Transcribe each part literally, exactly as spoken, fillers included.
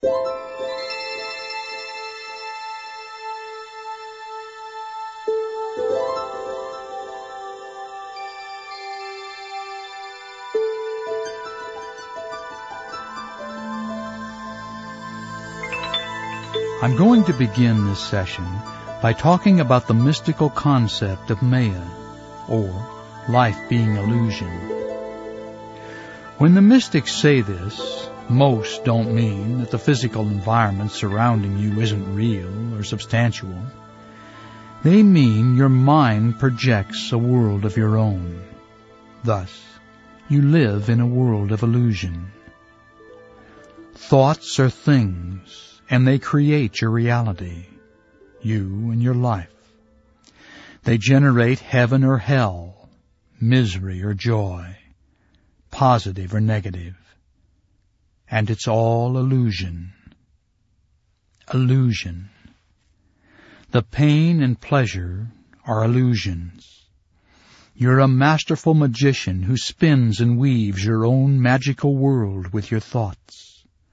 I'm going to begin this session by talking about the mystical concept of Maya, or life being illusion. When the mystics say this, most don't mean that the physical environment surrounding you isn't real or substantial. They mean your mind projects a world of your own. Thus, you live in a world of illusion. Thoughts are things, and they create your reality, you and your life. They generate heaven or hell, misery or joy, positive or negative. And it's all illusion. Illusion. The pain and pleasure are illusions. You're a masterful magician who spins and weaves your own magical world with your thoughts.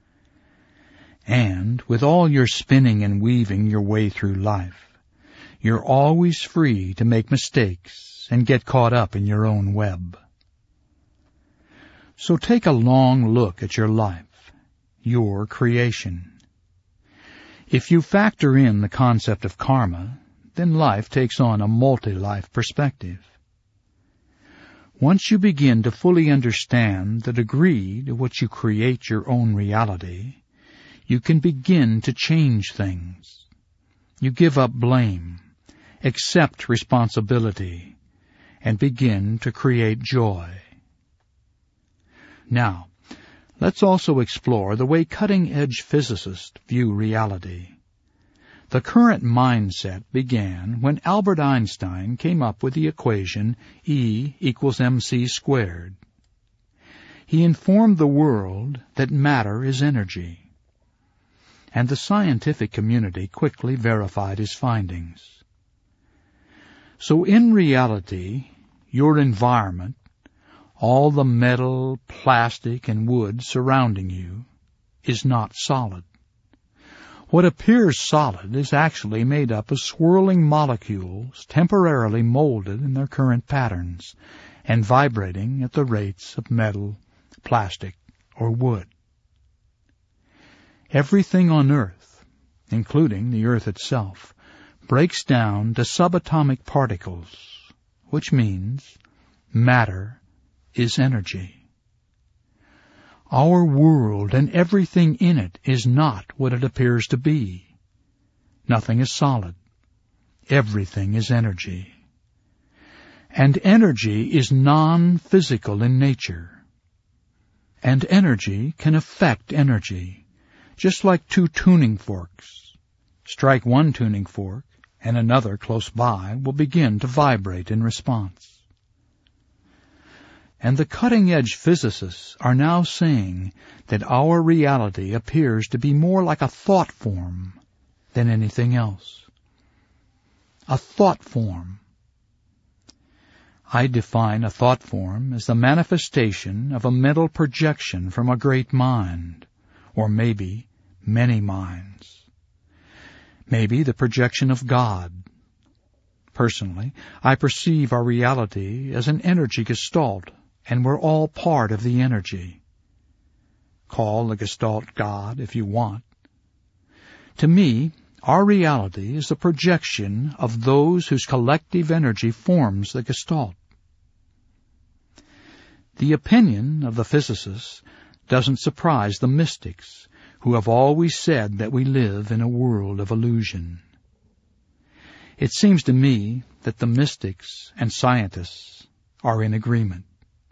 And with all your spinning and weaving your way through life, you're always free to make mistakes and get caught up in your own web. So take a long look at your life, your creation. If you factor in the concept of karma, then life takes on a multi-life perspective. Once you begin to fully understand the degree to which you create your own reality, you can begin to change things. You give up blame, accept responsibility, and begin to create joy. Now, let's also explore the way cutting-edge physicists view reality. The current mindset began when Albert Einstein came up with the equation E equals mc squared. He informed the world that matter is energy, and the scientific community quickly verified his findings. So in reality, your environment, all the metal, plastic, and wood surrounding you, is not solid. What appears solid is actually made up of swirling molecules temporarily molded in their current patterns and vibrating at the rates of metal, plastic, or wood. Everything on Earth, including the Earth itself, breaks down to subatomic particles, which means matter is energy. Our world and everything in it is not what it appears to be. Nothing is solid. Everything is energy. And energy is non-physical in nature. And energy can affect energy, just like two tuning forks. Strike one tuning fork, and another close by will begin to vibrate in response. And the cutting-edge physicists are now saying that our reality appears to be more like a thought form than anything else. A thought form. I define a thought form as the manifestation of a mental projection from a great mind, or maybe many minds. Maybe the projection of God. Personally, I perceive our reality as an energy gestalt, and we're all part of the energy. Call the gestalt God if you want. To me, our reality is the projection of those whose collective energy forms the gestalt. The opinion of the physicists doesn't surprise the mystics, who have always said that we live in a world of illusion. It seems to me that the mystics and scientists are in agreement.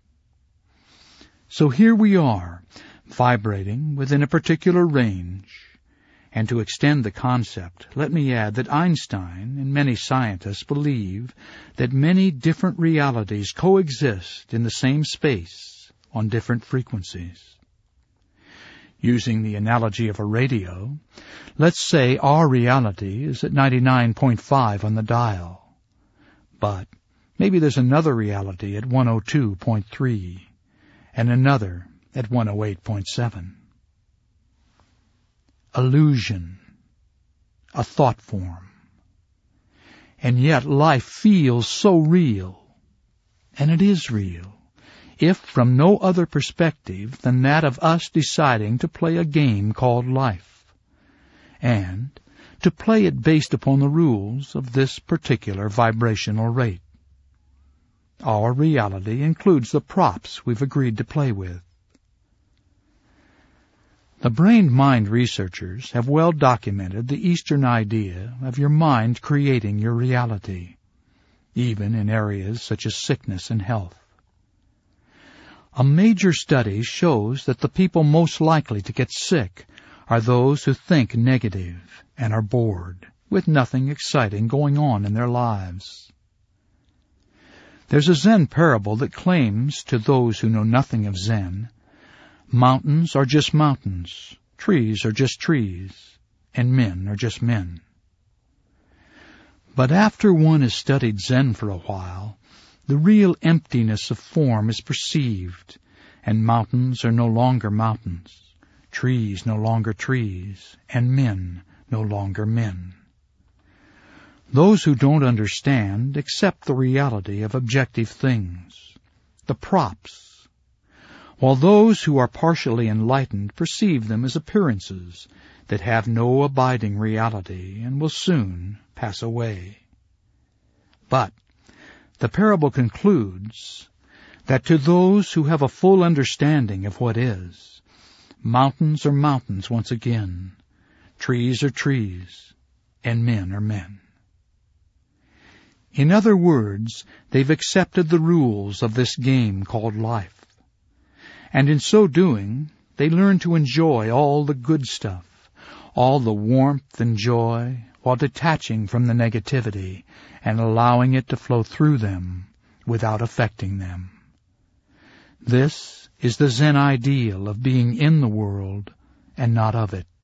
So here we are, vibrating within a particular range. And to extend the concept, let me add that Einstein and many scientists believe that many different realities coexist in the same space on different frequencies. Using the analogy of a radio, let's say our reality is at ninety-nine point five on the dial. But maybe there's another reality at one oh two point three, and another at one oh eight point seven. illusion, a thought form. And yet life feels so real, and it is real, if from no other perspective than that of us deciding to play a game called life, and to play it based upon the rules of this particular vibrational rate. Our reality includes the props we've agreed to play with. The brain-mind researchers have well documented the Eastern idea of your mind creating your reality, even in areas such as sickness and health. A major study shows that the people most likely to get sick are those who think negative and are bored, with nothing exciting going on in their lives. There's a Zen parable that claims, to those who know nothing of Zen, mountains are just mountains, trees are just trees, and men are just men. But after one has studied Zen for a while, the real emptiness of form is perceived, and mountains are no longer mountains, trees no longer trees, and men no longer men. Those who don't understand accept the reality of objective things, the props, while those who are partially enlightened perceive them as appearances that have no abiding reality and will soon pass away. But the parable concludes that to those who have a full understanding of what is, mountains are mountains once again, trees are trees, and men are men. In other words, they've accepted the rules of this game called life. And in so doing, they learn to enjoy all the good stuff, all the warmth and joy, while detaching from the negativity and allowing it to flow through them without affecting them. This is the Zen ideal of being in the world and not of it.